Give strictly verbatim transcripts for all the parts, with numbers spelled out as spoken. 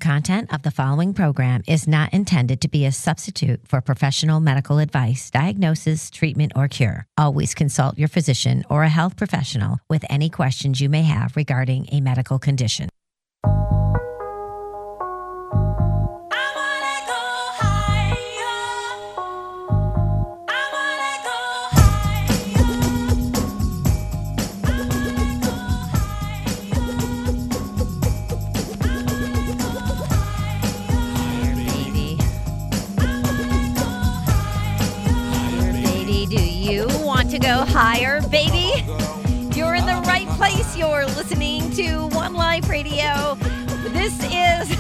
content of the following program is not intended to be a substitute for professional medical advice, diagnosis, treatment, or cure. Always consult your physician or a health professional with any questions you may have regarding a medical condition. To go higher, baby. You're in the right place. You're listening to One Life Radio. This is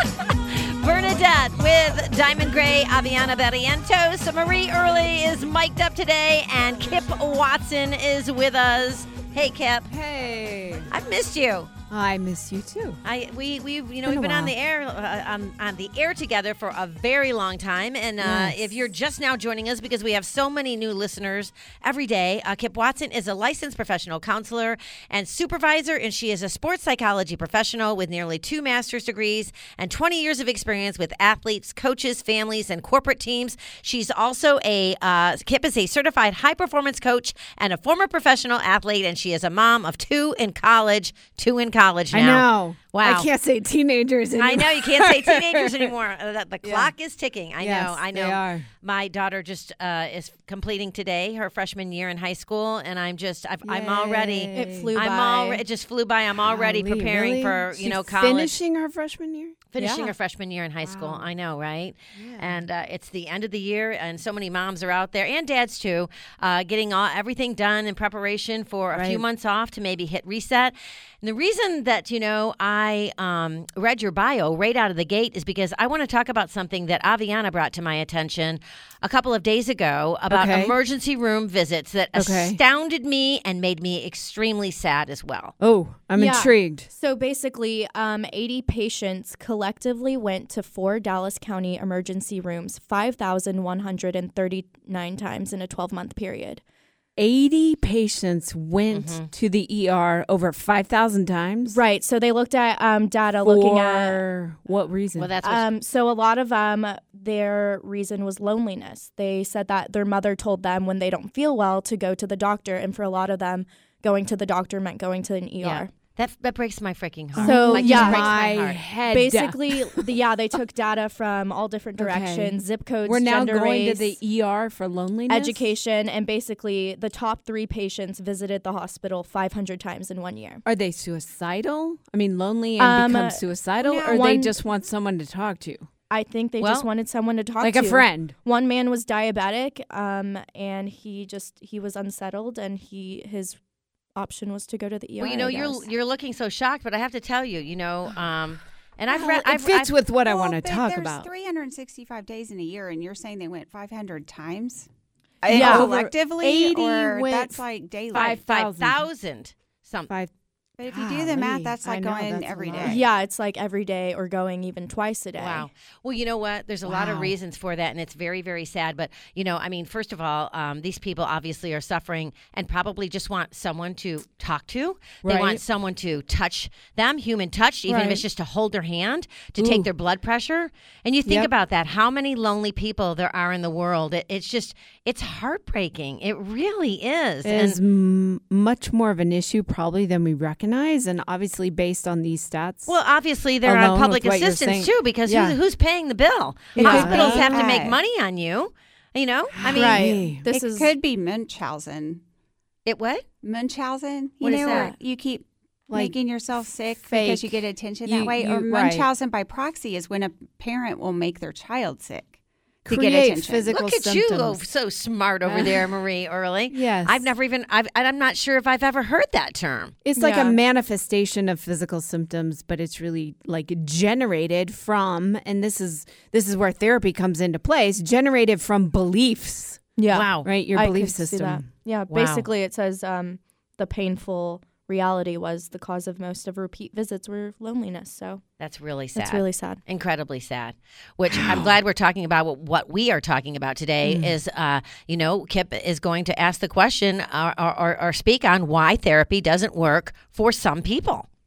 Bernadette with Diamond Gray, Aviana Barrientos. Marie Early is mic'd up today, and Kip Watson is with us. Hey, Kip. Hey. I've missed you. I miss you too. I we we you know Been we've been a on the air uh, on, on the air together for a very long time, and uh, Yes. if you're just now joining us, because we have so many new listeners every day, uh, Kip Watson is a licensed professional counselor and supervisor, and she is a sports psychology professional with nearly two master's degrees and twenty years of experience with athletes, coaches, families, and corporate teams. She's also a uh, Kip is a certified high performance coach and a former professional athlete, and she is a mom of two in college, two in college. College now. I know. Wow. I can't say teenagers anymore. I know. You can't say teenagers anymore. Uh, The, the Yeah. clock is ticking. I Yes, know. I know. they are. My daughter just uh, is completing today her freshman year in high school, and I'm just, I've, I'm already. Yay. It flew I'm by. all. It just flew by. I'm already Golly, preparing really? for you She's know college. finishing her freshman year. Finishing Yeah. her freshman year in high school. Wow. I know, right? And uh, it's the end of the year, and so many moms are out there, and dads too, uh, getting all everything done in preparation for a few Right. months off to maybe hit reset. And the reason that, you know, I um, read your bio right out of the gate is because I want to talk about something that Aviana brought to my attention a couple of days ago about Okay. emergency room visits that Okay. astounded me and made me extremely sad as well. Oh, I'm Yeah. intrigued. So basically, um, eighty patients collectively went to four Dallas County emergency rooms five thousand one hundred thirty-nine times in a twelve-month period. eighty patients went Mm-hmm. to the E R over five thousand times. Right. So they looked at um, data looking at. For what reason? Well, that's what Um, so a lot of them, their reason was loneliness. They said that their mother told them when they don't feel well to go to the doctor, and for a lot of them, going to the doctor meant going to an E R. yeah. That, that breaks my freaking heart. So, like, yeah. just breaks my my heart. head. Basically, the, yeah, they took data from all different Okay. directions, zip codes, We're now gender, going race, to the E R for loneliness. education, and basically the top three patients visited the hospital five hundred times in one year. Are they suicidal? I mean, lonely and Um, become suicidal, yeah, or they one- just want someone to talk to, I think they Well, just wanted someone to talk like to. a friend? One man was diabetic, um, and he just he was unsettled, and he his option was to go to the E R. Well, you know, I you're guess. you're looking so shocked, but I have to tell you, you know, um, and I've Well, read, it I've, fits I've, with what I Well, want to but talk there's about. three hundred sixty-five days in a year, and you're saying they went five hundred times? Yeah. Uh, Over collectively, eighty or went that's like daily. five five 5,000. thousand something. Five. But if you do the math, Golly, that's I like know, going that's a every lot. day. Yeah, it's like every day or going even twice a day. Wow. Well, you know what? There's a lot of Wow. reasons for that, and it's very, very sad. But, you know, I mean, first of all, um, these people obviously are suffering and probably just want someone to talk to. They want Right. someone to touch them, human touch, even if Right. it's just to hold their hand, to Ooh. take their blood pressure. And you think Yep. about that, how many lonely people there are in the world. It, it's just, it's heartbreaking. It really is. It is m- much more of an issue probably than we recognize, and obviously based on these stats. Well, obviously they're on Alone public with what you're assistance saying. too, because Yeah. who's, who's paying the bill? It Hospitals could be. have to make Right. money on you. You know, I mean, Hey. Right. This it is could be Munchausen. it what? Munchausen. You What is know, that? where you keep Like making yourself sick fake. because you get attention You- that way. you- or right. Munchausen by proxy is when a parent will make their child sick to Create get attention. physical Look at you, oh, symptoms. so smart over there, Marie Early. Yes. I've never even. I've, I'm not sure if I've ever heard that term. It's like Yeah. a manifestation of physical symptoms, but it's really like generated from, and this is this is where therapy comes into place, generated from beliefs, yeah. Wow. right? Your I belief could see system. that. Yeah, Wow. basically it says um, the painful reality was the cause of most of repeat visits were loneliness. So That's really sad. that's really sad. Incredibly sad. Which I'm glad we're talking about. What, what we are talking about today Mm. is, uh, you know, Kip is going to ask the question or, or, or speak on why therapy doesn't work for some people.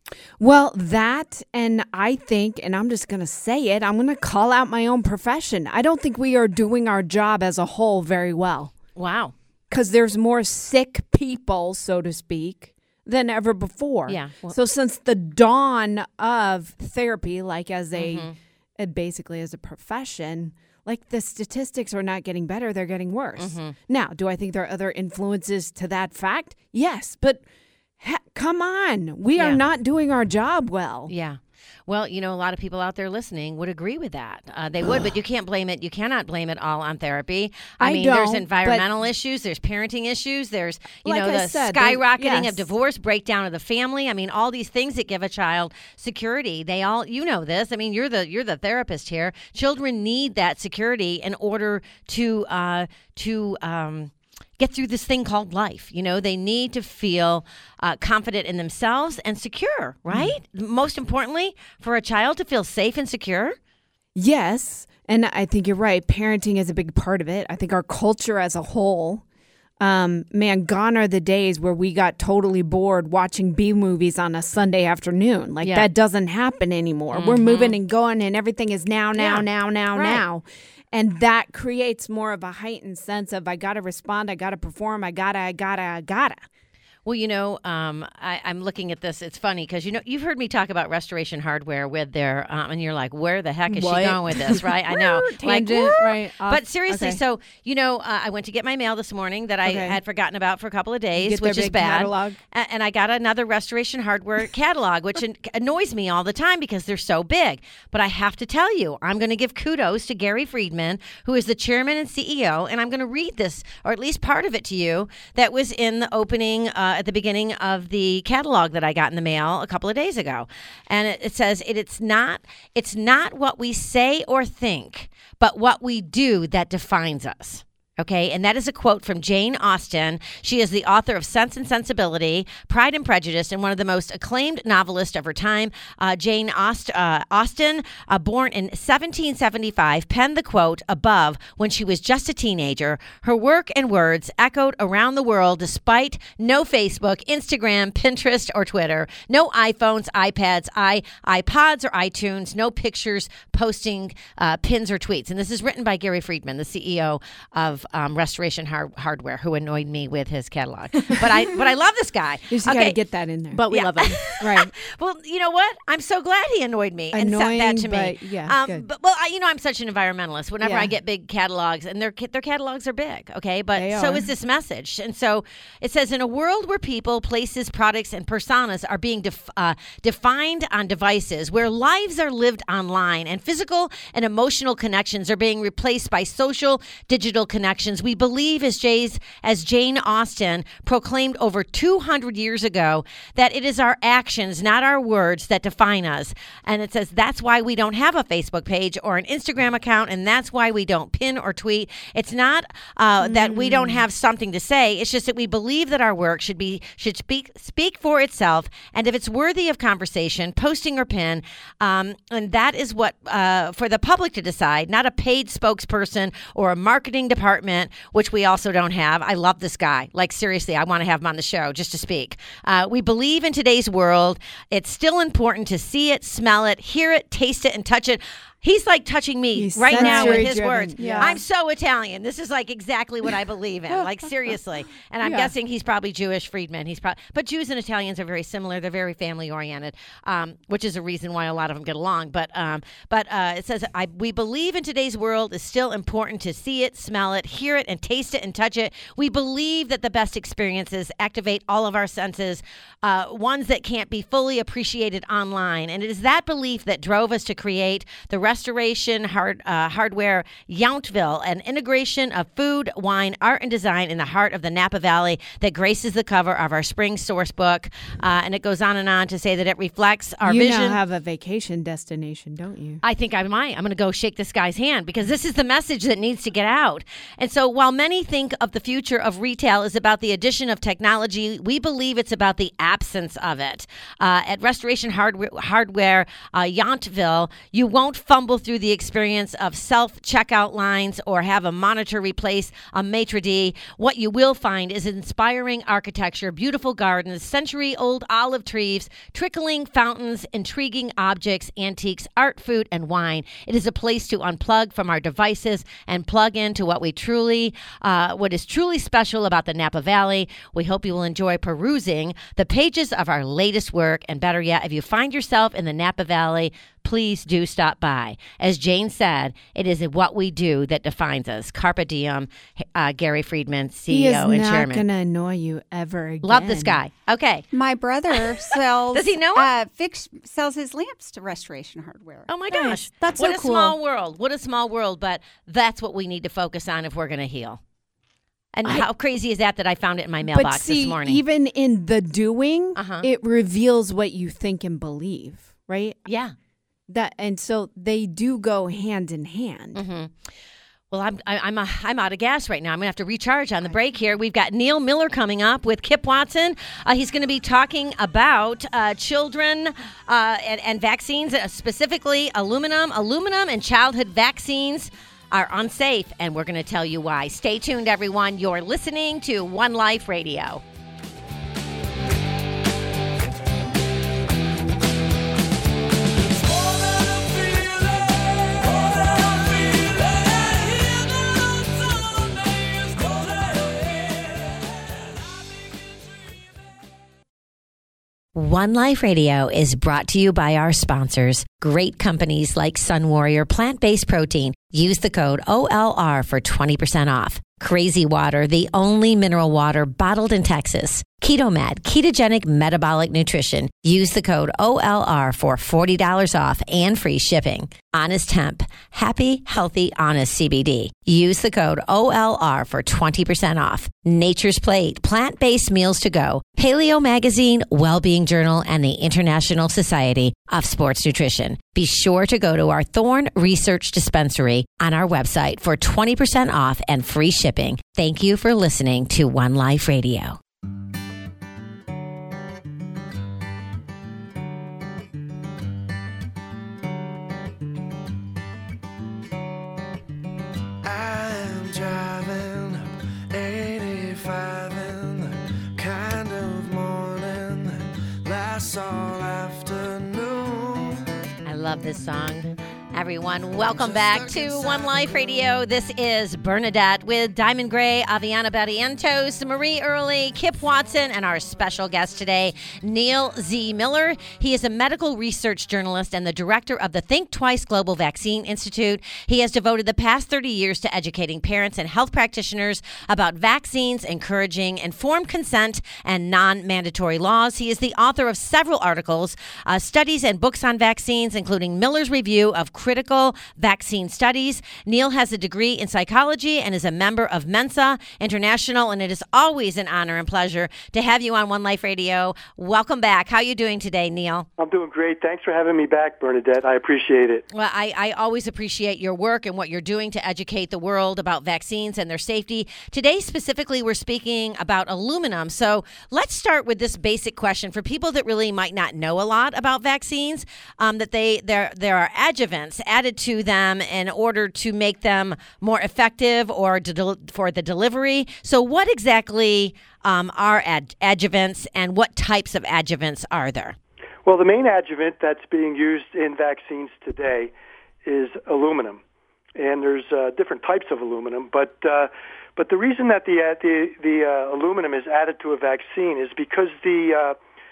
Well, that, and I think, and I'm just going to say it, I'm going to call out my own profession. I don't think we are doing our job as a whole very well. Wow. Because there's more sick people, so to speak, than ever before. Yeah. Well, so since the dawn of therapy, like as a, mm-hmm. uh, basically as a profession, like the statistics are not getting better, they're getting worse. Mm-hmm. Now, do I think there are other influences to that fact? Yes, but he- come on. We Yeah. are not doing our job well. Yeah. Well, you know, a lot of people out there listening would agree with that. Uh, they would, but you can't blame it. You cannot blame it all on therapy. I, I mean, there's don't, environmental issues, there's parenting issues, there's, you Like know, I the said, they- skyrocketing yes. of divorce, breakdown of the family. I mean, all these things that give a child security. They all, you know this. I mean, you're the you're the therapist here. Children need that security in order to uh, to um, get through this thing called life. You know, they need to feel uh, confident in themselves and secure, right? Mm. Most importantly, for a child to feel safe and secure. Yes, and I think you're right. Parenting is a big part of it. I think our culture as a whole, um, man, gone are the days where we got totally bored watching B movies on a Sunday afternoon. Like Yeah. that doesn't happen anymore. Mm-hmm. We're moving and going, and everything is now, now, Yeah. now, now, Right. now. And that creates more of a heightened sense of I got to respond, I got to perform, I gotta, I gotta, I gotta. Well, you know, um, I, I'm looking at this. It's funny because, you know, you've heard me talk about Restoration Hardware with their, um, and you're like, where the heck is What? she going with this, right? I know. like, Tangent, whoa. right, off. But seriously, Okay. so, you know, uh, I went to get my mail this morning that I Okay. had forgotten about for a couple of days, Get their which is big bad. catalog? A- And I got another Restoration Hardware catalog, which an- annoys me all the time because they're so big. But I have to tell you, I'm going to give kudos to Gary Friedman, who is the chairman and C E O, and I'm going to read this, or at least part of it to you, that was in the opening uh, at the beginning of the catalog that I got in the mail a couple of days ago. And it, it says, it, it's not it's not what we say or think, but what we do that defines us. Okay, and that is a quote from Jane Austen. She is the author of Sense and Sensibility, Pride and Prejudice, and one of the most acclaimed novelists of her time. Uh, Jane Aust- uh, Austen, uh, born in seventeen seventy-five, penned the quote above when she was just a teenager. Her work and words echoed around the world despite no Facebook, Instagram, Pinterest, or Twitter, no iPhones, iPads, i iPods, or iTunes, no pictures, posting uh, pins or tweets. And this is written by Gary Friedman, the C E O of Um, Restoration Har- Hardware, who annoyed me with his catalog. But I but I love this guy. You just got to get that in there. But we Yeah. love him. right. Well, you know what? I'm so glad he annoyed me and sent that Annoying, to me. but yeah, um, good. But well, I, you know, I'm such an environmentalist. Whenever Yeah. I get big catalogs, and their ca- their catalogs are big, okay. But They so are. is this message. And so it says, in a world where people, places, products, and personas are being def- uh, defined on devices, where lives are lived online, and physical and emotional connections are being replaced by social digital connections, we believe, as Jay's as Jane Austen proclaimed over two hundred years ago, that it is our actions, not our words, that define us. And it says that's why we don't have a Facebook page or an Instagram account, and that's why we don't pin or tweet. It's not uh, mm. that we don't have something to say. It's just that we believe that our work should be should speak speak for itself, and if it's worthy of conversation, posting or pin, um, and that is what uh, for the public to decide, not a paid spokesperson or a marketing department, which we also don't have. I love this guy. Like, seriously, I want to have him on the show just to speak. Uh, we believe in today's world, it's still important to see it, smell it, hear it, taste it, and touch it. He's like touching me He's right now with his sensory-driven. words. Yeah. I'm so Italian. This is like exactly what I believe in. Like, seriously. And I'm Yeah. guessing he's probably Jewish, Friedman. He's probably, but Jews and Italians are very similar. They're very family oriented, um, which is a reason why a lot of them get along. But um, but uh, it says, I, we believe in today's world it's still important to see it, smell it, hear it, and taste it and touch it. We believe that the best experiences activate all of our senses, uh, ones that can't be fully appreciated online. And it is that belief that drove us to create the Restoration hard, uh, Hardware Yountville, an integration of food, wine, art, and design in the heart of the Napa Valley that graces the cover of our spring source book. Uh, and it goes on and on to say that it reflects our you vision. now have a vacation destination, don't you? I think I might. I'm going to go shake this guy's hand because this is the message that needs to get out. And so while many think of the future of retail is about the addition of technology, we believe it's about the absence of it. Uh, at Restoration Hardware, Hardware uh, Yountville, you won't fumble stumble through the experience of self-checkout lines or have a monitor replace a maitre d', what you will find is inspiring architecture, beautiful gardens, century-old olive trees, trickling fountains, intriguing objects, antiques, art, food, and wine. It is a place to unplug from our devices and plug into what we truly, uh, what is truly special about the Napa Valley. We hope you will enjoy perusing the pages of our latest work, and better yet, if you find yourself in the Napa Valley, please do stop by. As Jane said, it is what we do that defines us. Carpe diem, uh, Gary Friedman, C E O and chairman. He is not going to annoy you ever again. Love this guy. Okay. My brother sells. Does he know it? Uh, fix, sells his lamps to Restoration Hardware. Oh, my Nice. gosh. That's what so a cool. small world. What a small world. But that's what we need to focus on if we're going to heal. And I- how crazy is that that I found it in my mailbox but see, this morning? even in the doing, Uh-huh. it reveals what you think and believe, right? yeah. That and so they do go hand in hand. Mm-hmm. Well, I'm I, I'm a, I'm out of gas right now. I'm gonna have to recharge on the break here. We've got Neil Miller coming up with Kip Watson. Uh, he's going to be talking about uh, children uh, and, and vaccines, uh, specifically aluminum, aluminum, and childhood vaccines are unsafe, and we're going to tell you why. Stay tuned, everyone. You're listening to One Life Radio. One Life Radio is brought to you by our sponsors, great companies like Sun Warrior Plant-Based Protein. Use the code O L R for twenty percent off. Crazy Water, the only mineral water bottled in Texas. KetoMed, ketogenic metabolic nutrition. Use the code O L R for forty dollars off and free shipping. Honest Hemp, happy, healthy, honest C B D. Use the code O L R for twenty percent off. Nature's Plate, plant-based meals to go. Paleo Magazine, Wellbeing Journal, and the International Society of Sports Nutrition. Be sure to go to our Thorne Research Dispensary on our website for twenty percent off and free shipping. Thank you for listening to One Life Radio. I'm driving up eighty-five in the kind of morning that lasts all afternoon. I love this song. Everyone, welcome back to One Life Radio. This is Bernadette with Diamond Gray, Aviana Barrientos, Marie Early, Kip Watson, and our special guest today, Neil Z. Miller. He is a medical research journalist and the director of the Think Twice Global Vaccine Institute. He has devoted the past thirty years to educating parents and health practitioners about vaccines, encouraging informed consent and non-mandatory laws. He is the author of several articles, uh, studies, and books on vaccines, including Miller's Review of Critical Vaccine Studies. Neil has a degree in psychology and is a member of Mensa International, and it is always an honor and pleasure to have you on One Life Radio. Welcome back. How are you doing today, Neil? I'm doing great. Thanks for having me back, Bernadette. I appreciate it. Well, I, I always appreciate your work and what you're doing to educate the world about vaccines and their safety. Today, specifically, we're speaking about aluminum. So let's start with this basic question for people that really might not know a lot about vaccines, um, that they there there are adjuvants added to them in order to make them more effective or to del- for the delivery. So what exactly um, are ad- adjuvants, and what types of adjuvants are there? Well, the main adjuvant that's being used in vaccines today is aluminum, and there's uh, different types of aluminum. But uh, but the reason that the uh, the the uh, aluminum is added to a vaccine is because the uh,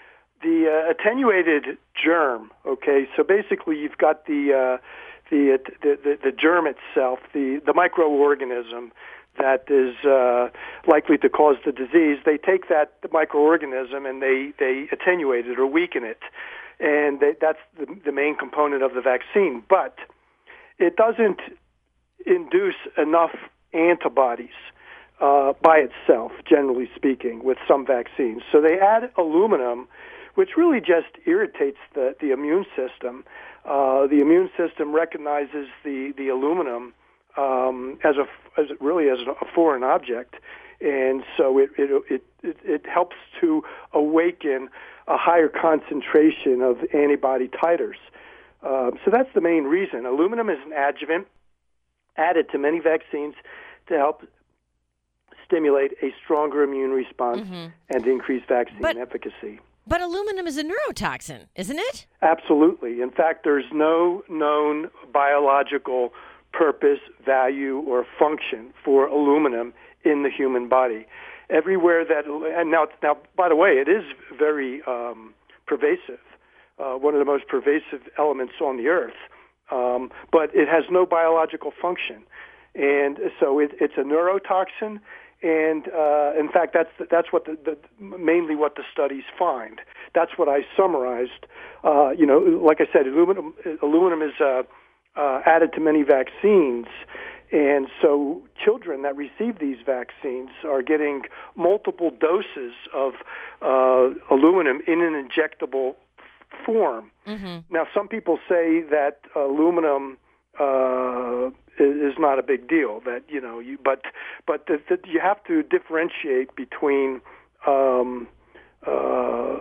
the uh, attenuated germ. Okay, so basically you've got the uh, the, the the the germ itself, the the microorganism that is uh, likely to cause the disease. They take that the microorganism and they they attenuate it or weaken it, and they, that's the, the main component of the vaccine. But it doesn't induce enough antibodies uh, by itself, generally speaking, with some vaccines. So they add aluminum, which really just irritates the, the immune system. Uh, the immune system recognizes the, the aluminum um, as a as really as a foreign object, and so it it, it it helps to awaken a higher concentration of antibody titers. Uh, so that's the main reason. Aluminum is an adjuvant added to many vaccines to help stimulate a stronger immune response mm-hmm. and increase vaccine but, efficacy. But aluminum is a neurotoxin, isn't it? Absolutely. In fact, there's no known biological purpose, value, or function for aluminum in the human body. Everywhere that, and now, now by the way, it is very um, pervasive, uh, one of the most pervasive elements on the earth, um, but it has no biological function. And so it, it's a neurotoxin. And uh, in fact, that's that's what the, the mainly what the studies find. That's what I summarized. Uh, you know, like I said, aluminum aluminum is uh, uh, added to many vaccines, and so children that receive these vaccines are getting multiple doses of uh, aluminum in an injectable form. Mm-hmm. Now, some people say that aluminum Uh, is not a big deal. That you know, you but but that, that you have to differentiate between um, uh,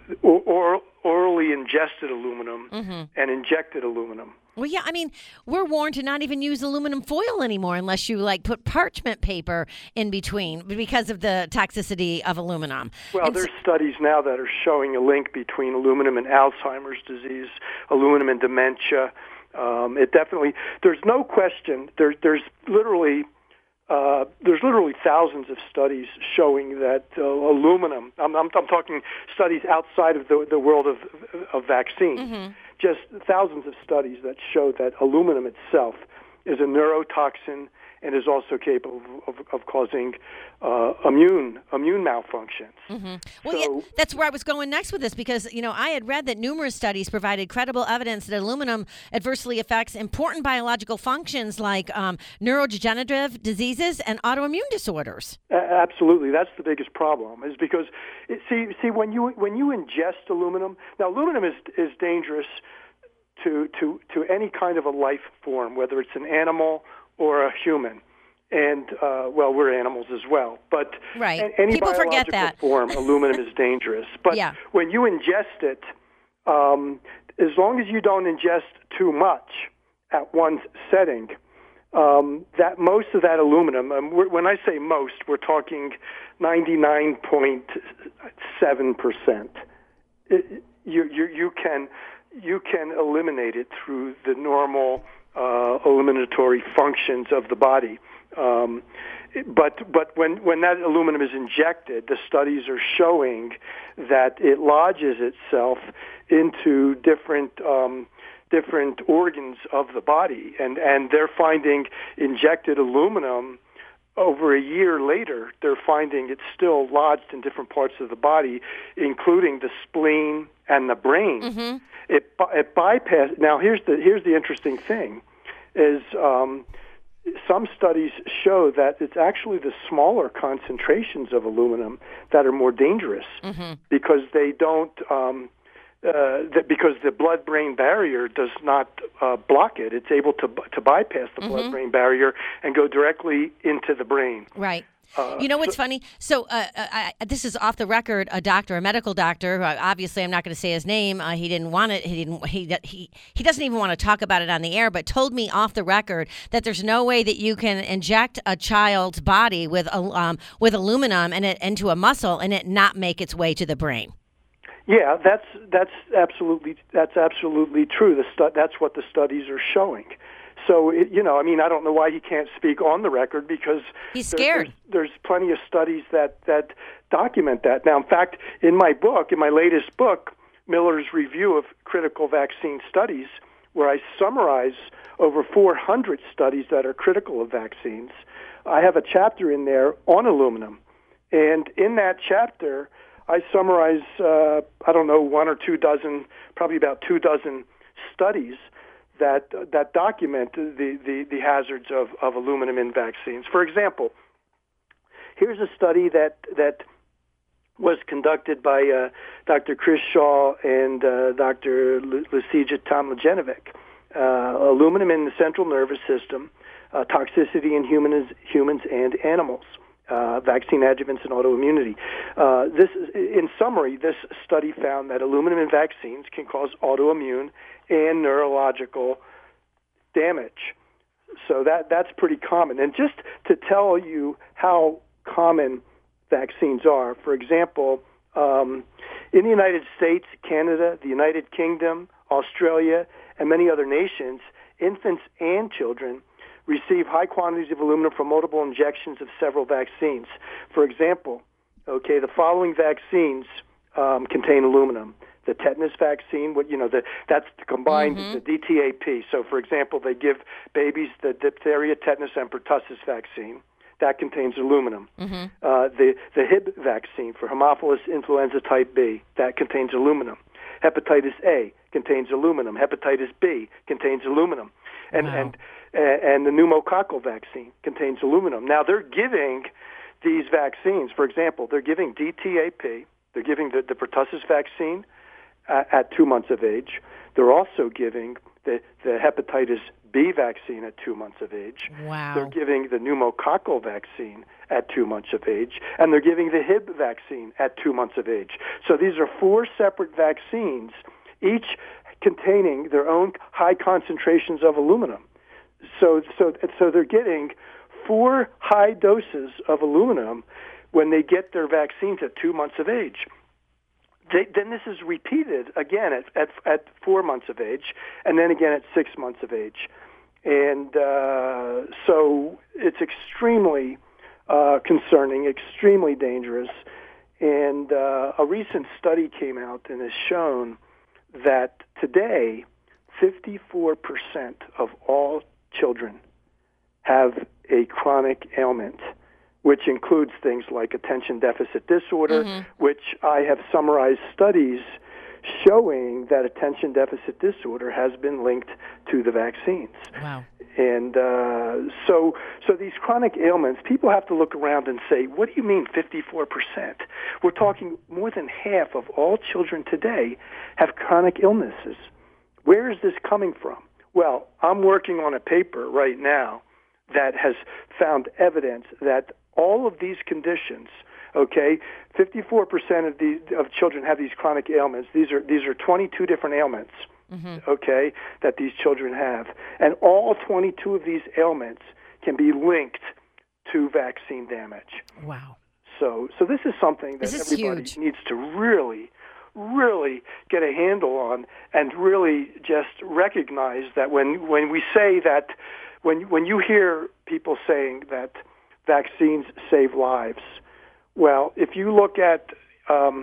or, orally ingested aluminum mm-hmm. and injected aluminum. Well, yeah, I mean, we're warned to not even use aluminum foil anymore unless you like put parchment paper in between because of the toxicity of aluminum. Well, and there's so- studies now that are showing a link between aluminum and Alzheimer's disease, aluminum and dementia. Um, it definitely, there's no question, there, there's literally uh, there's literally thousands of studies showing that uh, aluminum, I'm, I'm, I'm talking studies outside of the, the world of, of vaccines, mm-hmm. just thousands of studies that show that aluminum itself is a neurotoxin and is also capable of, of, of causing uh, immune immune malfunctions. Mm-hmm. Well, so, yeah, that's where I was going next with this because, you know, I had read that numerous studies provided credible evidence that aluminum adversely affects important biological functions like um, neurodegenerative diseases and autoimmune disorders. Uh, absolutely. That's the biggest problem is because, it, see, see when you when you ingest aluminum, now aluminum is is dangerous to, to, to any kind of a life form, whether it's an animal or a human, and uh, well, we're animals as well. But right. a- any People biological forget that. form, aluminum is dangerous. But yeah. when you ingest it, um, as long as you don't ingest too much at one setting, um, that most of that aluminum. Um, we're, when I say most, we're talking ninety-nine point seven percent. You you you can you can eliminate it through the normal Uh, eliminatory functions of the body. Um, but but when, when that aluminum is injected, the studies are showing that it lodges itself into different um, different organs of the body. And, and they're finding injected aluminum over a year later, they're finding it's still lodged in different parts of the body, including the spleen and the brain. Mm-hmm. It, it bypass. Now, here's the here's the interesting thing: is um, some studies show that it's actually the smaller concentrations of aluminum that are more dangerous mm-hmm. because they don't. Um, uh, that because the blood-brain barrier does not uh, block it; it's able to to bypass the mm-hmm. blood-brain barrier and go directly into the brain. Right. Uh, you know what's so, funny? So uh, I, this is off the record. A doctor, a medical doctor. Uh, obviously, I'm not going to say his name. Uh, he didn't want it. He didn't. He he he doesn't even want to talk about it on the air. But told me off the record that there's no way that you can inject a child's body with um with aluminum and it into a muscle and it not make its way to the brain. Yeah, that's that's absolutely that's absolutely true. The stu- that's what the studies are showing. So, it, you know, I mean, I don't know why he can't speak on the record because he's there, scared. There's, there's plenty of studies that, that document that. Now, in fact, in my book, in my latest book, Miller's Review of Critical Vaccine Studies, where I summarize over four hundred studies that are critical of vaccines, I have a chapter in there on aluminum. And in that chapter, I summarize, uh, I don't know, one or two dozen, probably about two dozen studies that that document the, the, the hazards of, of aluminum in vaccines. For example, here's a study that that was conducted by uh, Doctor Chris Shaw and uh, Doctor Lucija Tomljenovic. Uh, aluminum in the central nervous system, uh, toxicity in humans, humans and animals. uh, vaccine adjuvants and autoimmunity. Uh, this, in summary, this study found that aluminum in vaccines can cause autoimmune and neurological damage. So that that's pretty common. And just to tell you how common vaccines are, for example, um, in the United States, Canada, the United Kingdom, Australia, and many other nations, infants and children receive high quantities of aluminum from multiple injections of several vaccines. For example, okay, the following vaccines um, contain aluminum. The tetanus vaccine, what you know, the, that's combined mm-hmm. the D T A P. So, for example, they give babies the diphtheria, tetanus, and pertussis vaccine. That contains aluminum. Mm-hmm. Uh, the the Hib vaccine for Haemophilus influenza type B, that contains aluminum. Hepatitis A contains aluminum. Hepatitis B contains aluminum, and wow. and and the pneumococcal vaccine contains aluminum. Now they're giving these vaccines. For example, they're giving D T A P. They're giving the, the pertussis vaccine uh, at two months of age. They're also giving the the hepatitis B vaccine at two months of age. Wow. They're giving the pneumococcal vaccine at two months of age, and they're giving the Hib vaccine at two months of age. So these are four separate vaccines, each containing their own high concentrations of aluminum. So, so, so they're getting four high doses of aluminum when they get their vaccines at two months of age. They, then this is repeated again at, at at four months of age, and then again at six months of age, and uh, so it's extremely uh, concerning, extremely dangerous. And uh, a recent study came out and has shown that today, fifty-four percent of all children have a chronic ailment, which includes things like attention deficit disorder, mm-hmm. which I have summarized studies showing that attention deficit disorder has been linked to the vaccines. Wow. And uh, so so these chronic ailments, people have to look around and say, what do you mean fifty-four percent? We're talking more than half of all children today have chronic illnesses. Where is this coming from? Well, I'm working on a paper right now that has found evidence that all of these conditions, okay, fifty-four percent of these of children have these chronic ailments. These are these are twenty-two different ailments, mm-hmm. okay, that these children have, and all twenty-two of these ailments can be linked to vaccine damage. Wow. So, so this is something that this is everybody huge. needs to really, really get a handle on, and really just recognize that when when we say that, when when you hear people saying that vaccines save lives, well, if you look at, um,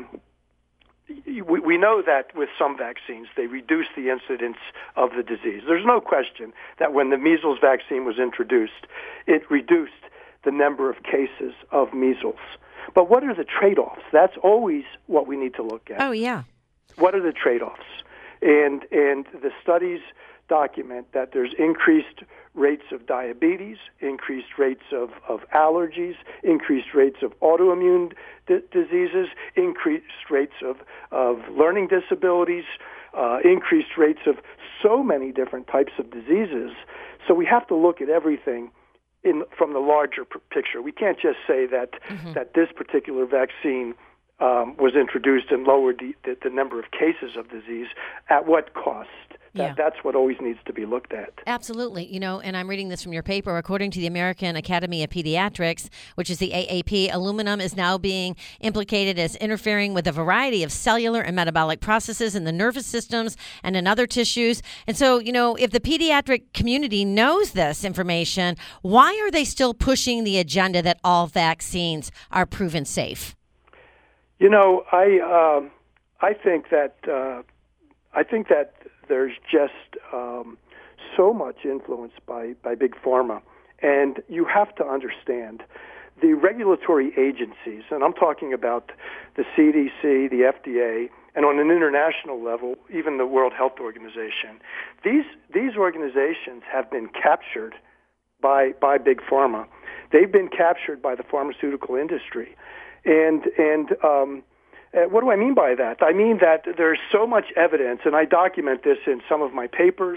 we, we know that with some vaccines, they reduce the incidence of the disease. There's no question that when the measles vaccine was introduced, it reduced the number of cases of measles. But what are the trade-offs? That's always what we need to look at. Oh, yeah. What are the trade-offs? And, and the studies document that there's increased rates of diabetes, increased rates of, of allergies, increased rates of autoimmune d- diseases, increased rates of, of learning disabilities, uh, increased rates of so many different types of diseases. So we have to look at everything in from the larger p- picture. We can't just say that mm-hmm. that this particular vaccine um, was introduced and lowered the, the, the number of cases of disease. At what cost? That, yeah. That's what always needs to be looked at. Absolutely. You know, and I'm reading this from your paper. According to the American Academy of Pediatrics, which is the A A P, aluminum is now being implicated as interfering with a variety of cellular and metabolic processes in the nervous systems and in other tissues. And so, you know, if the pediatric community knows this information, why are they still pushing the agenda that all vaccines are proven safe? You know, I um, I think that uh, I think that there's just um, so much influence by, by Big Pharma. And you have to understand the regulatory agencies, and I'm talking about the C D C, the F D A, and on an international level, even the World Health Organization. These these organizations have been captured by by Big Pharma. They've been captured by the pharmaceutical industry. And and um, Uh, what do I mean by that? I mean that there's so much evidence, and I document this in some of my papers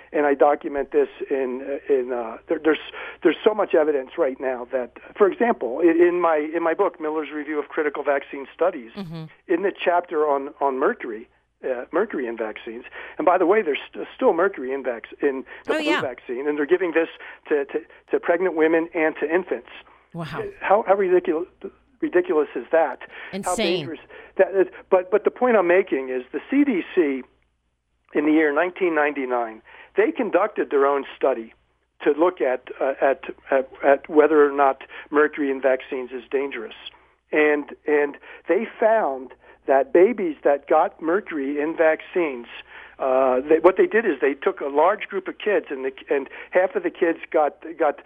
and I document this in in uh, there, there's there's so much evidence right now that, for example, in, in my in my book Miller's Review of Critical Vaccine Studies, mm-hmm. in the chapter on on mercury. Uh, mercury in vaccines, and by the way, there's st- still mercury in, vac- in the oh, flu yeah. vaccine, and they're giving this to, to, to pregnant women and to infants. Wow! How, how ridiculous ridiculous is that? Insane. How dangerous that is. But but the point I'm making is the C D C in the year nineteen ninety-nine they conducted their own study to look at uh, at, at at whether or not mercury in vaccines is dangerous, and and they found that babies that got mercury in vaccines, uh, they, what they did is they took a large group of kids, and the, and half of the kids got got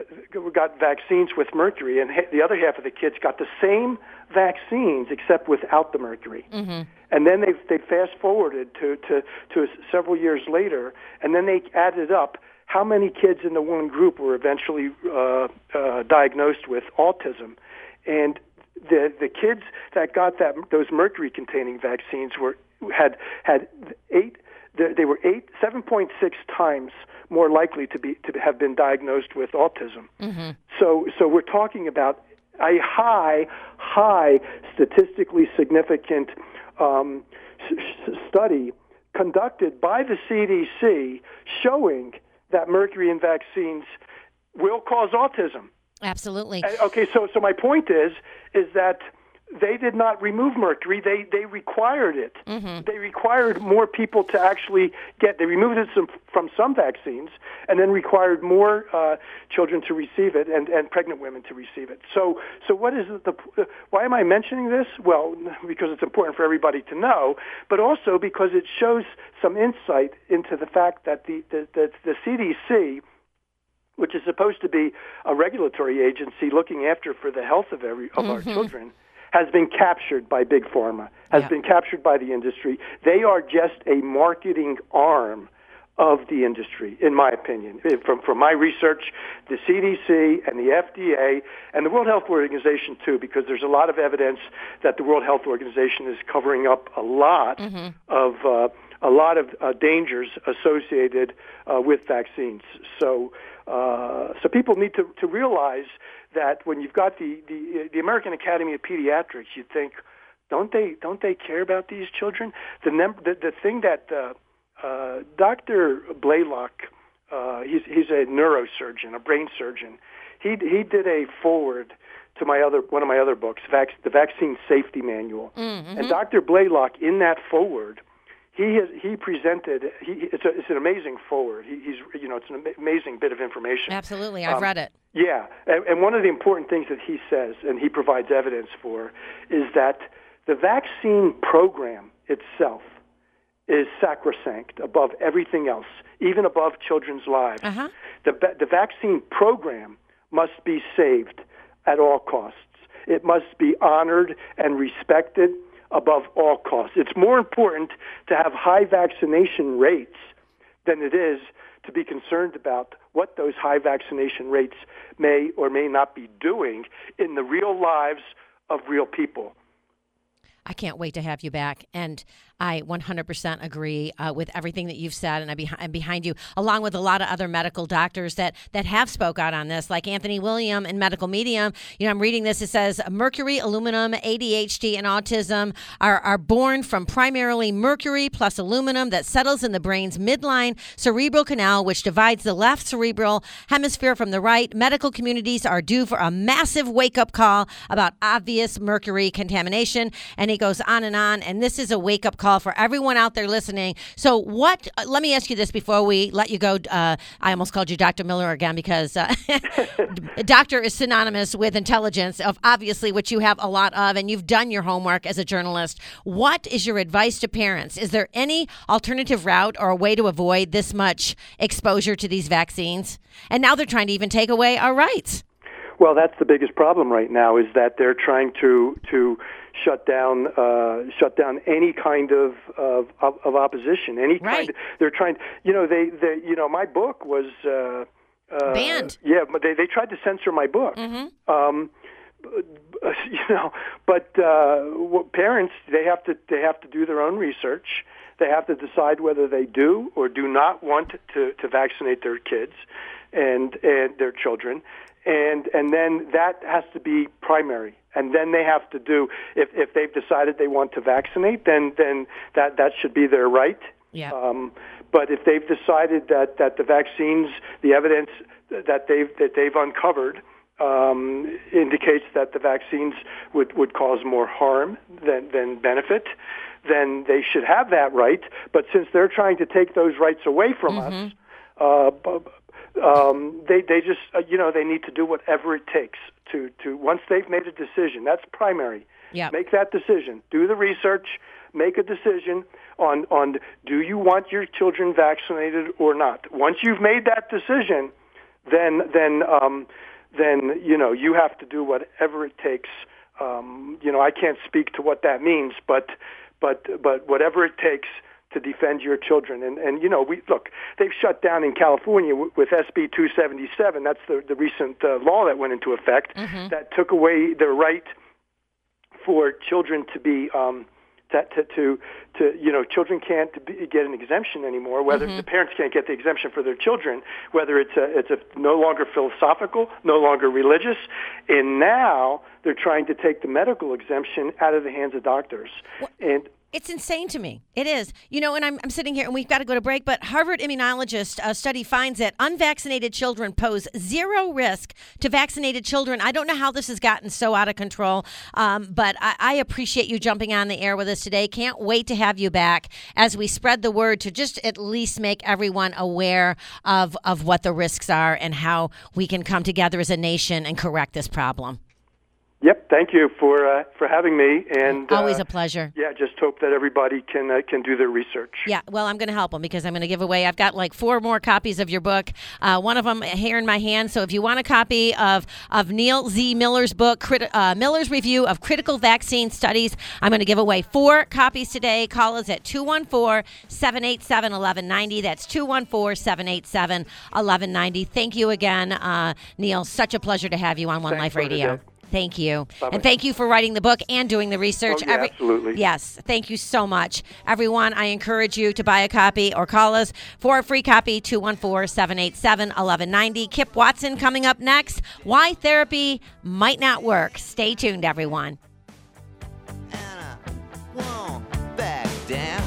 got vaccines with mercury, and ha- the other half of the kids got the same vaccines except without the mercury. Mm-hmm. And then they they fast forwarded to, to to several years later, and then they added up how many kids in the one group were eventually uh, uh, diagnosed with autism, and The the kids that got that those mercury-containing vaccines were had had eight. They were eight seven point six times more likely to be to have been diagnosed with autism. Mm-hmm. So so we're talking about a high high statistically significant um, s- study conducted by the C D C showing that mercury in vaccines will cause autism. Absolutely. Okay, so so my point is is that they did not remove mercury. They they required it. Mm-hmm. They required more people to actually get. They removed it some, from some vaccines, and then required more uh, children to receive it, and, and pregnant women to receive it. So so what is the? Why am I mentioning this? Well, because it's important for everybody to know, but also because it shows some insight into the fact that the the, the, the C D C, which is supposed to be a regulatory agency looking after for the health of every of mm-hmm. our children, has been captured by Big Pharma, has yeah. been captured by the industry. They are just a marketing arm of the industry, in my opinion. From from my research, the C D C and the F D A and the World Health Organization too, because there's a lot of evidence that the World Health Organization is covering up a lot mm-hmm. of uh, a lot of uh, dangers associated uh, with vaccines. So. Uh, so people need to, to realize that when you've got the, the the American Academy of Pediatrics, you think, don't they don't they care about these children? The num- the, the thing that uh, uh, Doctor Blaylock, uh, he's he's a neurosurgeon, a brain surgeon. He he did a foreword to my other one of my other books, Vac- the Vaccine Safety Manual, mm-hmm. and Doctor Blaylock in that foreword. He has, he presented. He, it's, a, it's an amazing forward. He, he's you know it's an amazing bit of information. Absolutely, I've um, read it. Yeah, and, and one of the important things that he says, and he provides evidence for, is that the vaccine program itself is sacrosanct above everything else, even above children's lives. Uh-huh. The the vaccine program must be saved at all costs. It must be honored and respected above all costs. It's more important to have high vaccination rates than it is to be concerned about what those high vaccination rates may or may not be doing in the real lives of real people. I can't wait to have you back. And I one hundred percent agree uh, with everything that you've said, and I'm behind you, along with a lot of other medical doctors that, that have spoke out on this, like Anthony William in Medical Medium. You know, I'm reading this. It says mercury, aluminum, A D H D, and autism are, are born from primarily mercury plus aluminum that settles in the brain's midline cerebral canal, which divides the left cerebral hemisphere from the right. Medical communities are due for a massive wake-up call about obvious mercury contamination. And he goes on and on. And this is a wake-up call for everyone out there listening. So what, uh, let me ask you this before we let you go. Uh, I almost called you Doctor Miller again because uh, doctor is synonymous with intelligence, of obviously which you have a lot of, and you've done your homework as a journalist. What is your advice to parents? Is there any alternative route or a way to avoid this much exposure to these vaccines? And now they're trying to even take away our rights. Well, that's the biggest problem right now, is that they're trying to to shut down uh, shut down any kind of of, of opposition. Any right. kind. Of, they're trying. You know, they, they you know my book was uh, uh, banned. Yeah, but they they tried to censor my book. Mm-hmm. Um, you know, but uh, parents they have to they have to do their own research. They have to decide whether they do or do not want to, to vaccinate their kids and and their children, and and then that has to be primary. And then they have to do, if, if they've decided they want to vaccinate, then then that, that should be their right. Yeah. Um, but if they've decided that, that the vaccines, the evidence that they've that they've uncovered um, indicates that the vaccines would, would cause more harm than, than benefit, then they should have that right. But since they're trying to take those rights away from Mm-hmm. us, uh, um, they they just uh, you know they need to do whatever it takes to to once they've made a decision. That's primary. Yeah. Make that decision. Do the research. Make a decision on on do you want your children vaccinated or not. Once you've made that decision, then then um, then you know you have to do whatever it takes. Um, you know I can't speak to what that means, but but but whatever it takes to defend your children. And, and you know, we look, they've shut down in California w- with S B two seventy-seven. That's the, the recent uh, law that went into effect Mm-hmm. that took away the right for children to be, um, that to, to, to, you know, children can't be, get an exemption anymore, whether Mm-hmm. the parents can't get the exemption for their children, whether it's a, it's a no longer philosophical, no longer religious. And now they're trying to take the medical exemption out of the hands of doctors. Well, and It's insane to me. It is. You know, and I'm, I'm sitting here, and we've got to go to break, but Harvard immunologist uh, study finds that unvaccinated children pose zero risk to vaccinated children. I don't know how this has gotten so out of control, um, but I, I appreciate you jumping on the air with us today. Can't wait to have you back as we spread the word to just at least make everyone aware of, of what the risks are and how we can come together as a nation and correct this problem. Yep, thank you for uh, for having me, and Always uh, a pleasure. Yeah, just hope that everybody can uh, can do their research. Yeah, well, I'm going to help them because I'm going to give away. I've got like four more copies of your book. Uh, one of them here in my hand. So if you want a copy of of Neil Z. Miller's book, Crit- uh, Miller's Review of Critical Vaccine Studies, I'm going to give away four copies today. Call us at two one four, seven eight seven, one one nine zero. That's two one four, seven eight seven, one one nine zero. Thank you again, uh, Neil. Such a pleasure to have you on One Thanks, Life Radio. Bernadette. Thank you. Bye-bye. And thank you for writing the book and doing the research. Oh, yeah, absolutely. Yes, thank you so much. Everyone, I encourage you to buy a copy or call us for a free copy, two one four, seven eight seven, one one nine zero. Kip Watson coming up next. Why therapy might not work. Stay tuned, everyone. And I won't back down.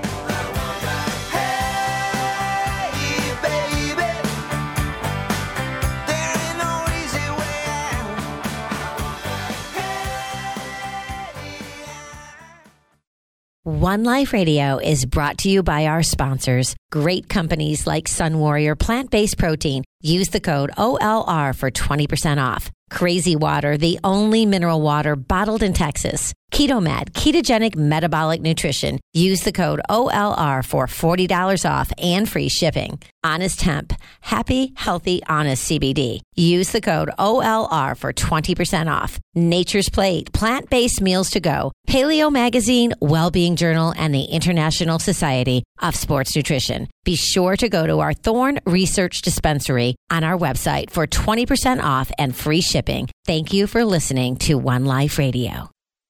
One Life Radio is brought to you by our sponsors, great companies like Sun Warrior Plant-Based Protein. Use the code O L R for twenty percent off. Crazy Water, the only mineral water bottled in Texas. KetoMed, ketogenic metabolic nutrition. Use the code O L R for forty dollars off and free shipping. Honest Hemp, happy, healthy, honest C B D. Use the code O L R for twenty percent off. Nature's Plate, plant-based meals to go. Paleo Magazine, Wellbeing Journal, and the International Society of Sports Nutrition. Be sure to go to our Thorne Research Dispensary on our website for twenty percent off and free shipping. Thank you for listening to One Life Radio.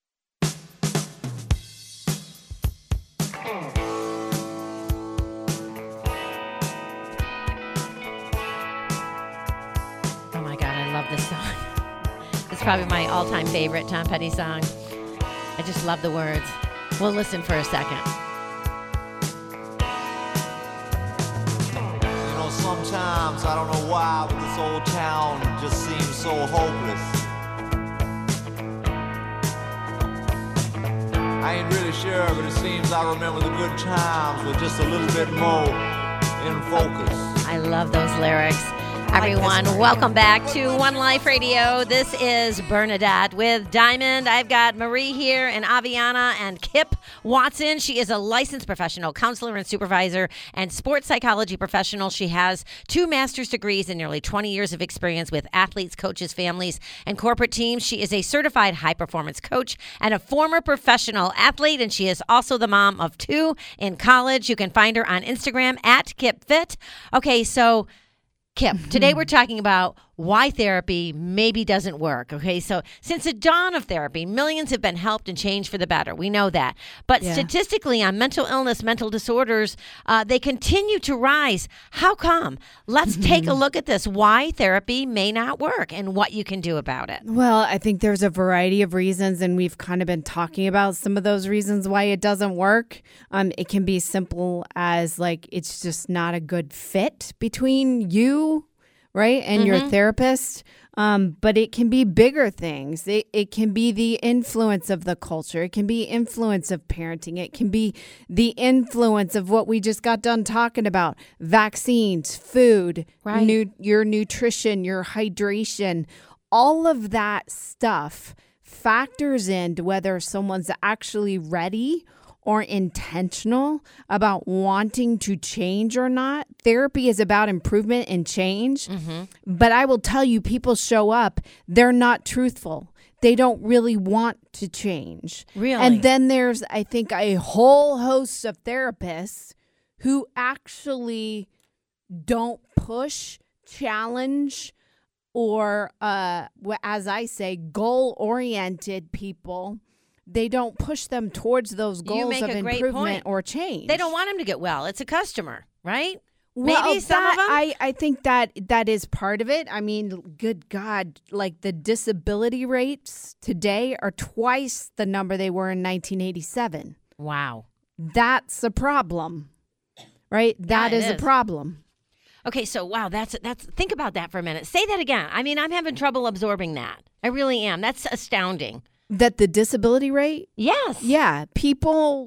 Oh my God, I love this song. It's probably my all-time favorite Tom Petty song. I just love the words. We'll listen for a second. You know, sometimes I don't know why, but this old town just seems so hopeless. I ain't really sure, but it seems I remember the good times with just a little bit more in focus. I love those lyrics. Everyone, welcome back to One Life Radio. This is Bernadette with Diamond. I've got Marie here and Aviana and Kip Watson. She is a licensed professional counselor and supervisor and sports psychology professional. She has two master's degrees and nearly twenty years of experience with athletes, coaches, families, and corporate teams. She is a certified high-performance coach and a former professional athlete, and she is also the mom of two in college. You can find her on Instagram at KipFit. Okay, so Kip, today we're talking about why therapy maybe doesn't work. Okay, so since the dawn of therapy, millions have been helped and changed for the better. We know that. But Yeah. statistically, on mental illness, mental disorders, uh, they continue to rise. How come? Let's take a look at this. Why therapy may not work and what you can do about it. Well, I think there's a variety of reasons, and we've kind of been talking about some of those reasons why it doesn't work. Um, it can be simple as like it's just not a good fit between you, right, and your therapist. Um, but it can be bigger things. It, it can be the influence of the culture. It can be influence of parenting. It can be the influence of what we just got done talking about: vaccines, food, Right. nu- your nutrition, your hydration. All of that stuff factors into whether someone's actually ready or intentional about wanting to change or not. Therapy is about improvement and change. But I will tell you, people show up, they're not truthful. They don't really want to change. Really? And then there's, I think, a whole host of therapists who actually don't push, challenge, or uh, wh- as I say, goal-oriented people. They don't push them towards those You goals make of a great improvement point. or change. They don't want them to get well. It's a customer, right? Well, Maybe some that- of them. I, I think that that is part of it. I mean, good God, like the disability rates today are twice the number they were in nineteen eighty-seven. Wow. That's a problem, right? That it is a is. problem. Okay, so wow, that's that's. Think about that for a minute. Say that again. I mean, I'm having trouble absorbing that. I really am. That's astounding. That the disability rate, Yes. yeah, people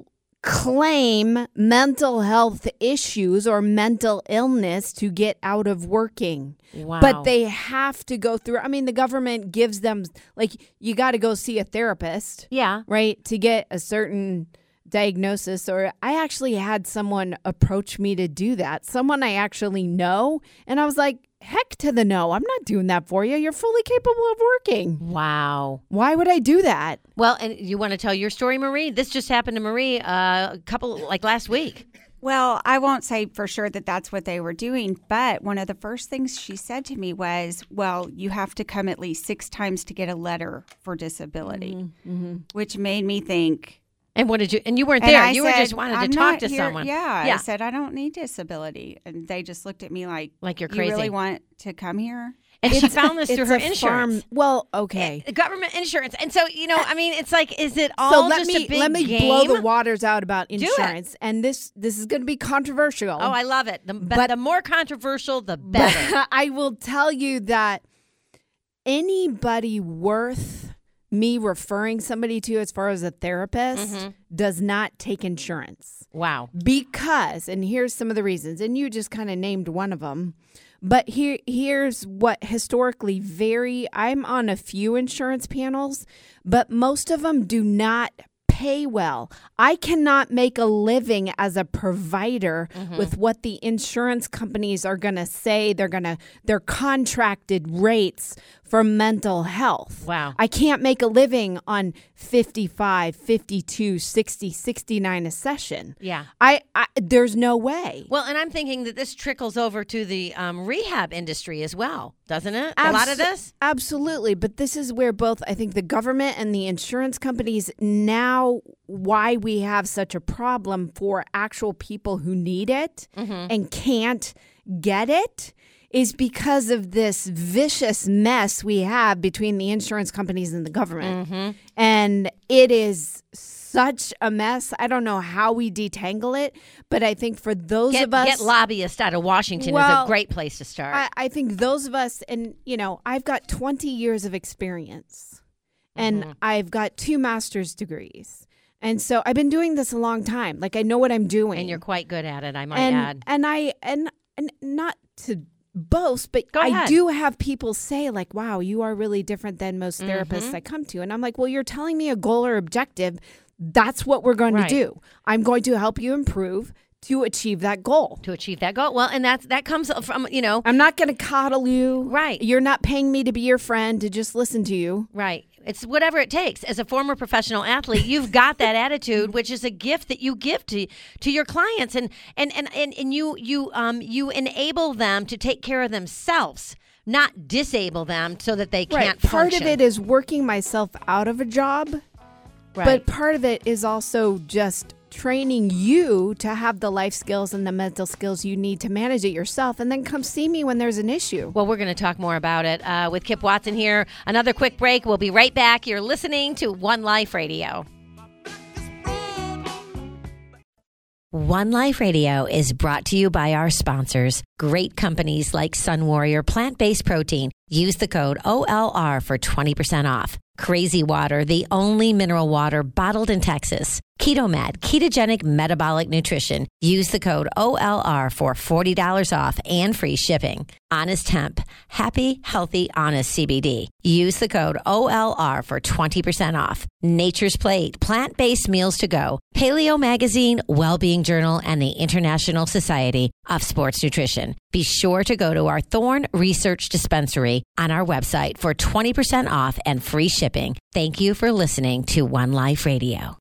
claim mental health issues or mental illness to get out of working. Wow. But they have to go through, I mean, the government gives them, like, you got to go see a therapist, Yeah. right, to get a certain diagnosis. Or I actually had someone approach me to do that, someone I actually know. And I was like, heck to the no, I'm not doing that for you. You're fully capable of working. Wow. Why would I do that? Well, and you want to tell your story, Marie? This just happened to Marie uh, a couple, like last week. Well, I won't say for sure that that's what they were doing, but one of the first things she said to me was, well, you have to come at least six times to get a letter for disability, Mm-hmm. which made me think. And what did you? And you weren't And there. I you were said, just wanted "I'm to talk not to here." someone. Yeah, Yeah. I said, I don't need disability. And they just looked at me like, Like you're you crazy. really want to come here? And she found this through It's her a insurance. farm- Well, okay. Uh, Government insurance. And so, you know, I mean, it's like, is it all So let just me a big let me game? blow the waters out about it. insurance, and this this is going to be controversial. Oh, I love it. The, but, But- the more controversial, the better. But I will tell you that anybody worth me referring somebody to as far as a therapist Mm-hmm. does not take insurance. Wow. Because, and here's some of the reasons, and you just kind of named one of them. But here, here's what historically vary. I'm on a few insurance panels, but most of them do not pay well. I cannot make a living as a provider Mm-hmm. with what the insurance companies are going to say. They're going to, their contracted rates for mental health. Wow. I can't make a living on fifty-five, fifty-two, sixty, sixty-nine a session. Yeah. I, I there's no way. Well, and I'm thinking that this trickles over to the um, rehab industry as well, doesn't it? A lot of Abso- this? Absolutely. But this is where both, I think, the government and the insurance companies now, why we have such a problem for actual people who need it Mm-hmm. and can't get it is because of this vicious mess we have between the insurance companies and the government. Mm-hmm. And it is such a mess. I don't know how we detangle it, but I think for those Get, of us... get lobbyists out of Washington is Well, a great place to start. I, I think those of us, and you know, I've got twenty years of experience and Mm-hmm. I've got two master's degrees. And so I've been doing this a long time. Like I know what I'm doing. and you're quite good at it, I might and, add. and I, and, and not to boast, but Go I ahead. do have people say like, wow, you are really different than most Mm-hmm. therapists I come to. And I'm like, well, you're telling me a goal or objective. That's what we're going Right. to do. I'm going to help you improve to achieve that goal. To achieve that goal. Well, and that's that comes from, you know, I'm not going to coddle you. Right. You're not paying me to be your friend, to just listen to you. right. It's whatever it takes. As a former professional athlete, you've got that attitude, which is a gift that you give to to your clients, and and and and, and you you um you enable them to take care of themselves not disable them so that they Right. can't Part function. of it is working myself out of a job, right. but part of it is also just training you to have the life skills and the mental skills you need to manage it yourself, and then come see me when there's an issue. Well, we're going to talk more about it uh, with Kip Watson here. Another quick break. We'll be right back. You're listening to One Life Radio. One Life Radio is brought to you by our sponsors, great companies like Sun Warrior Plant-Based Protein. Use the code O L R for twenty percent off. Crazy Water, the only mineral water bottled in Texas. KetoMed, ketogenic metabolic nutrition. Use the code O L R for forty dollars off and free shipping. Honest Hemp, happy, healthy, honest C B D. Use the code O L R for twenty percent off. Nature's Plate, plant-based meals to go. Paleo Magazine, Wellbeing Journal, and the International Society of Sports Nutrition. Be sure to go to our Thorne Research Dispensary on our website for twenty percent off and free shipping. Thank you for listening to One Life Radio.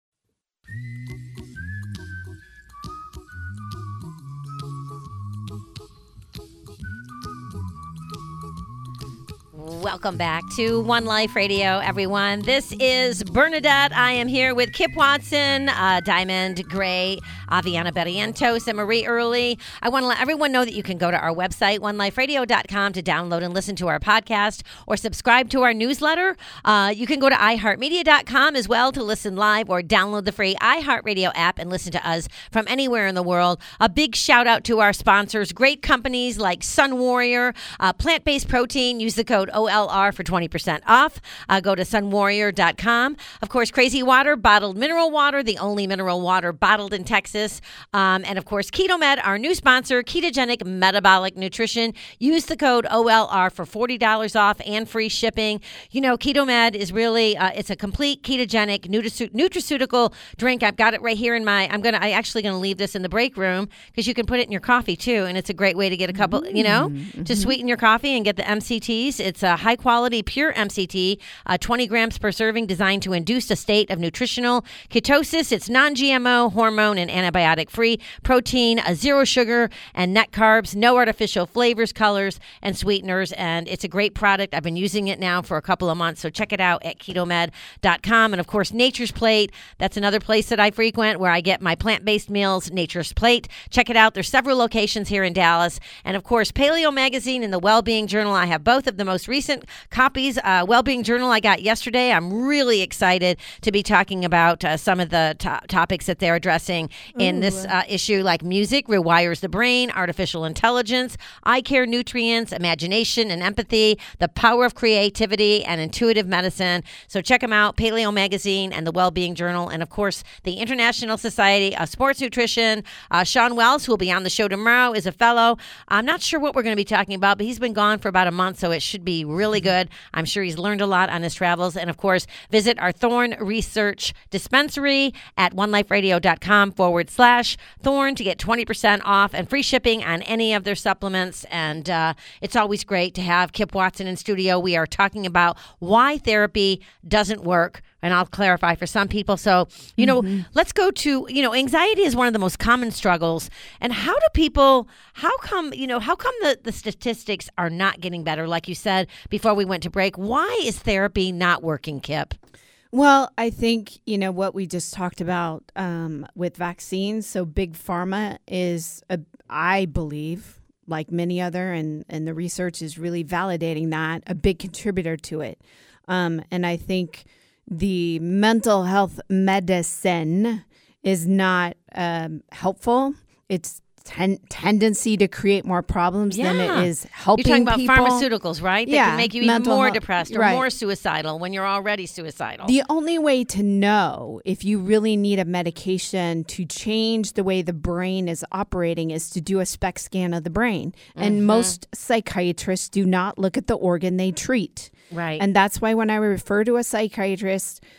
Welcome back to One Life Radio, everyone. This is Bernadette. I am here with Kip Watson, uh, Diamond Gray, Aviana Barrientos, and Marie Early. I want to let everyone know that you can go to our website, one life radio dot com, to download and listen to our podcast or subscribe to our newsletter. Uh, you can go to i heart media dot com as well to listen live or download the free iHeartRadio app and listen to us from anywhere in the world. A big shout out to our sponsors, great companies like Sun Warrior, uh, Plant-Based Protein. Use the code O L R for twenty percent off. Uh, go to sun warrior dot com. Of course, Crazy Water, bottled mineral water, the only mineral water bottled in Texas. Um, and of course, KetoMed, our new sponsor, ketogenic metabolic nutrition. Use the code O L R for forty dollars off and free shipping. You know, KetoMed is really, uh, it's a complete ketogenic nutraceut- nutraceutical drink. I've got it right here in my, I'm going to, I actually going to leave this in the break room because you can put it in your coffee too. And it's a great way to get a couple, mm-hmm. you know, mm-hmm. to sweeten your coffee and get the M C Ts. It's a high quality, pure M C T, uh, twenty grams per serving, designed to induce a state of nutritional ketosis. It's non G M O, hormone, and antibiotic free, protein, uh, zero sugar and net carbs, no artificial flavors, colors, and sweeteners. And it's a great product. I've been using it now for a couple of months. So check it out at keto med dot com. And of course, Nature's Plate. That's another place that I frequent where I get my plant-based meals, Nature's Plate. Check it out. There's several locations here in Dallas. And of course, Paleo Magazine and the Wellbeing Journal. I have both of the most recent copies. Uh, Wellbeing Journal I got yesterday. I'm really excited to be talking about uh, some of the to- topics that they're addressing in Ooh. this uh, issue, like music rewires the brain, artificial intelligence, eye care, nutrients, imagination and empathy, the power of creativity, and intuitive medicine. So check them out, Paleo Magazine and the Wellbeing Journal. And of course, the International Society of Sports Nutrition. Uh, Sean Wells, who will be on the show tomorrow, is a fellow. I'm not sure what we're going to be talking about, but he's been gone for about a month, so it should be really good. I'm sure he's learned a lot on his travels. And of course, visit our Thorne Research Dispensary at one life radio dot com forward slash Thorne to get twenty percent off and free shipping on any of their supplements. And uh, it's always great to have Kip Watson in studio. We are talking about why therapy doesn't work. And I'll clarify for some people. So, you know, mm-hmm. let's go to, you know, anxiety is one of the most common struggles. And how do people, how come, you know, how come the, the statistics are not getting better? Like you said before we went to break, why is therapy not working, Kip? Well, I think, you know, what we just talked about um, with vaccines. So big pharma is, a, I believe, like many other, and, and the research is really validating that, a big contributor to it. Um, and I think the mental health medicine is not um, helpful. It's ten- tendency to create more problems yeah. than it is helping people. You're talking about people. pharmaceuticals, right? They yeah, can make you even more health, depressed or right. more suicidal when you're already suicidal. The only way to know if you really need a medication to change the way the brain is operating is to do a SPECT scan of the brain. Mm-hmm. And most psychiatrists do not look at the organ they treat. Right. And that's why when I refer to a psychiatrist,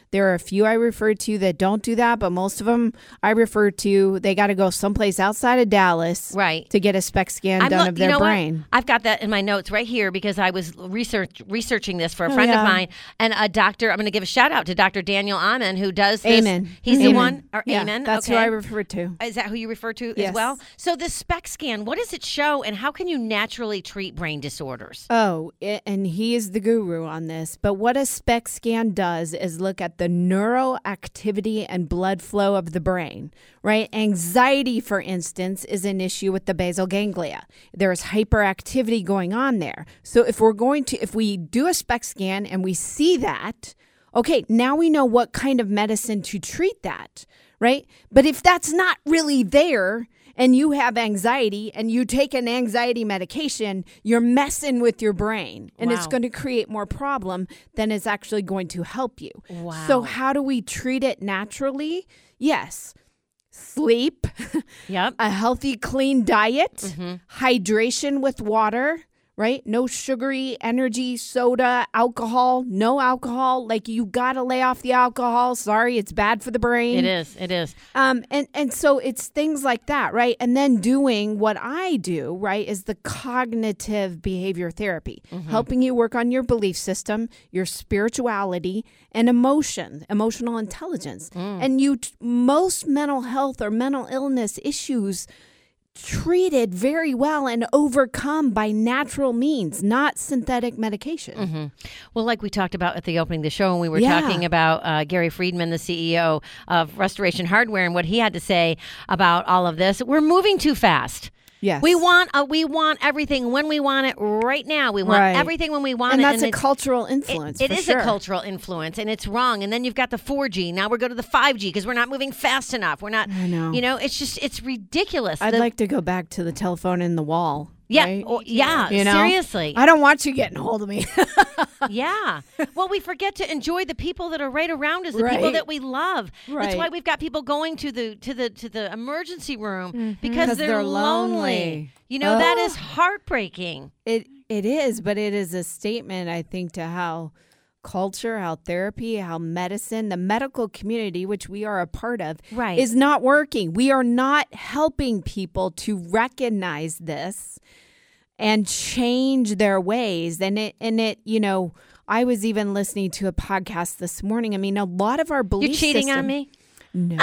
There are a few I refer to that don't do that, but most of them I refer to, they got to go someplace outside of Dallas Right. to get a SPECT scan I'm done look- of their you know brain. What? I've got that in my notes right here because I was research researching this for a Oh, friend yeah. of mine and a doctor. I'm going to give a shout out to Doctor Daniel Amen, who does this. Amen. He's the Amen. one. Or Yeah, Amen. that's okay. who I refer to. Is that who you refer to as Yes. well? So the SPECT scan, what does it show, and how can you naturally treat brain disorders? Oh, i- and he is the guru on this. But what a SPECT scan does is look at the neuroactivity and blood flow of the brain, right? Anxiety, for instance, is an issue with the basal ganglia. There's hyperactivity going on there. So if we're going to, if we do a SPECT scan and we see that, okay, now we know what kind of medicine to treat that, right? But if that's not really there, and you have anxiety and you take an anxiety medication, you're messing with your brain and it's Wow. going to create more problem than it's actually going to help you. Wow. So how do we treat it naturally? Yes. Sleep, Yep. a healthy, clean diet, Mm-hmm. hydration with water, right? No sugary energy, soda, alcohol, no alcohol. Like you got to lay off the alcohol. Sorry, it's bad for the brain. It is. It is. Um, and, and so it's things like that, right? And then doing what I do, right, is the cognitive behavior therapy, helping you work on your belief system, your spirituality, and emotion, emotional intelligence. And you, t- most mental health or mental illness issues treated very well and overcome by natural means, not synthetic medication. Well, like we talked about at the opening of the show, when we were Yeah. talking about uh, Gary Friedman, the C E O of Restoration Hardware, and what he had to say about all of this. We're moving too fast. Yes. We want uh, we want everything when we want it right now. We want Right. everything when we want And it. that's a it's- cultural It, influence. it for is sure. a cultural influence, and it's wrong. And then you've got the four G. Now we're going to the five G because we're not moving fast enough. We're not. I know. You know, it's just it's ridiculous. I'd The- like to go back to the telephone in the wall. yeah, right? oh, yeah. You know? Seriously, I don't want you getting a hold of me. yeah. Well, we forget to enjoy the people that are right around us, the people Right. that we love. That's Right. why we've got people going to the to the to the emergency room because Mm-hmm. 'Cause they're, they're lonely. lonely. You know, that Oh. is heartbreaking. It it is, but it is a statement, I think, to how culture, how therapy, how medicine, the medical community, which we are a part of, Right. is not working. We are not helping people to recognize this and change their ways. And it and it, you know, I was even listening to a podcast this morning. I mean, a lot of our belief You're cheating system, on me. No.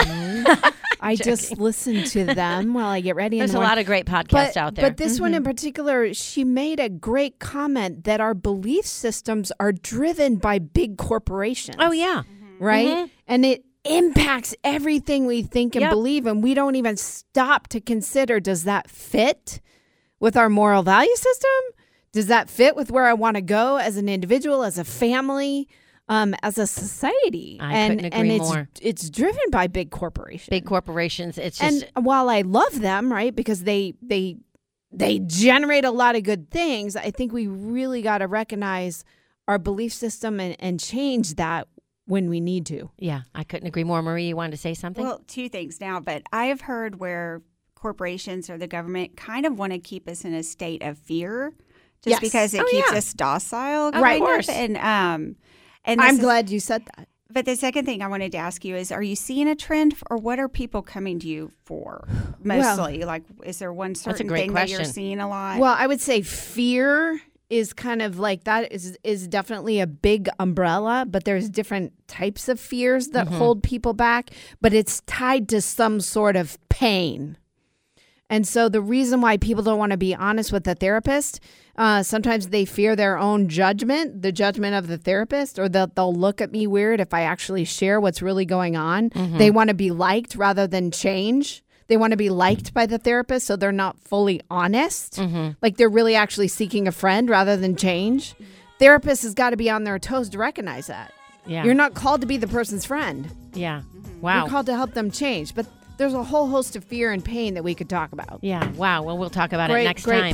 I just listen to them while I get ready. in There's the a morning. lot of great podcasts but, out there. But this one in particular, she made a great comment that our belief systems are driven by big corporations. oh yeah. Right? Mhm. And it impacts everything we think and Yep. believe. And we don't even stop to consider, does that fit with our moral value system? Does that fit with where I want to go as an individual, as a family? Um, as a society, I and couldn't and agree it's more. it's driven by big corporations. Big corporations. It's just And while I love them, right, because they they they generate a lot of good things, I think we really got to recognize our belief system and, and change that when we need to. yeah. I couldn't agree more. Marie, you wanted to say something? Well, two things now, but I have heard where corporations or the government kind of want to keep us in a state of fear just Yes. because it Oh, keeps yeah. us docile. Of kind course. And, um, and I'm this is- glad you said that. But the second thing I wanted to ask you is, are you seeing a trend, or what are people coming to you for mostly? like, is there one certain great thing that you're question. seeing a lot? Well, I would say fear is kind of like that is is definitely a big umbrella, but there's different types of fears that hold people back, but it's tied to some sort of pain. And so the reason why people don't want to be honest with the therapist, uh, sometimes they fear their own judgment, the judgment of the therapist, or that they'll look at me weird if I actually share what's really going on. They want to be liked rather than change. They want to be liked by the therapist, so they're not fully honest. Like they're really actually seeking a friend rather than change. Therapist has got to be on their toes to recognize that. yeah. You're not called to be the person's friend. Yeah. Wow. You're called to help them change. But there's a whole host of fear and pain that we could talk about. Yeah. Wow. Well, we'll talk about Great, it next great time. point.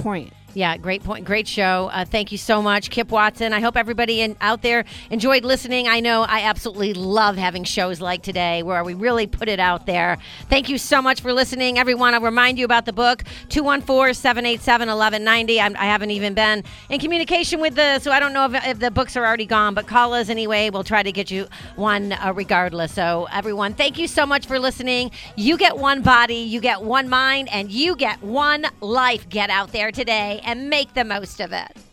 Yeah, great point. Great show. Uh, thank you so much, Kip Watson. I hope everybody in, out there enjoyed listening. I know I absolutely love having shows like today where we really put it out there. Thank you so much for listening. Everyone, I'll remind you about the book, two one four, seven eight seven, one one nine zero. I'm, I haven't even been in communication with the, so I don't know if, if the books are already gone, but call us anyway. We'll try to get you one uh, regardless. So everyone, thank you so much for listening. You get one body, you get one mind, and you get one life. Get out there today and make the most of it.